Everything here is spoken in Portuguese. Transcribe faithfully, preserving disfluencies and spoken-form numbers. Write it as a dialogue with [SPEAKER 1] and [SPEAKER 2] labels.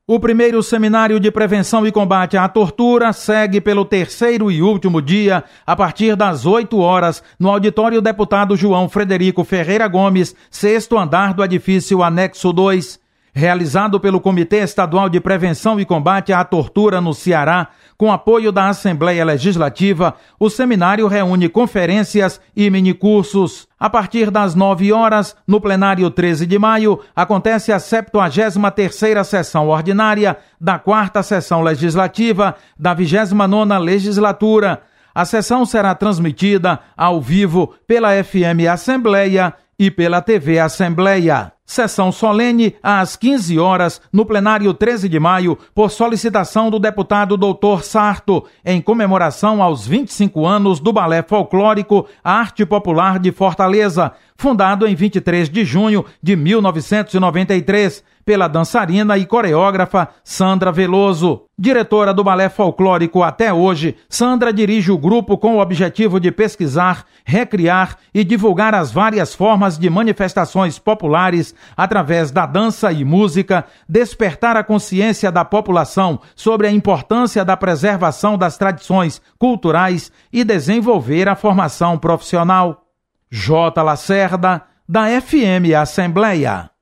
[SPEAKER 1] O primeiro seminário de prevenção e combate à tortura segue pelo terceiro e último dia, a partir das oito horas, no auditório Deputado João Frederico Ferreira Gomes, sexto andar do edifício Anexo dois. Realizado pelo Comitê Estadual de Prevenção e Combate à Tortura no Ceará, com apoio da Assembleia Legislativa, o seminário reúne conferências e minicursos. A partir das nove horas, no plenário treze de maio, acontece a septuagésima terceira sessão ordinária da quarta sessão legislativa da vigésima nona legislatura. A sessão será transmitida ao vivo pela F M Assembleia e pela T V Assembleia. Sessão solene às quinze horas, no plenário treze de maio, por solicitação do deputado doutor Sarto, em comemoração aos vinte e cinco anos do Balé Folclórico Arte Popular de Fortaleza, fundado em vinte e três de junho de mil novecentos e noventa e três, pela dançarina e coreógrafa Sandra Veloso. Diretora do Balé Folclórico até hoje, Sandra dirige o grupo com o objetivo de pesquisar, recriar e divulgar as várias formas de manifestações populares através da dança e música, despertar a consciência da população sobre a importância da preservação das tradições culturais e desenvolver a formação profissional. J. Lacerda, da F M Assembleia.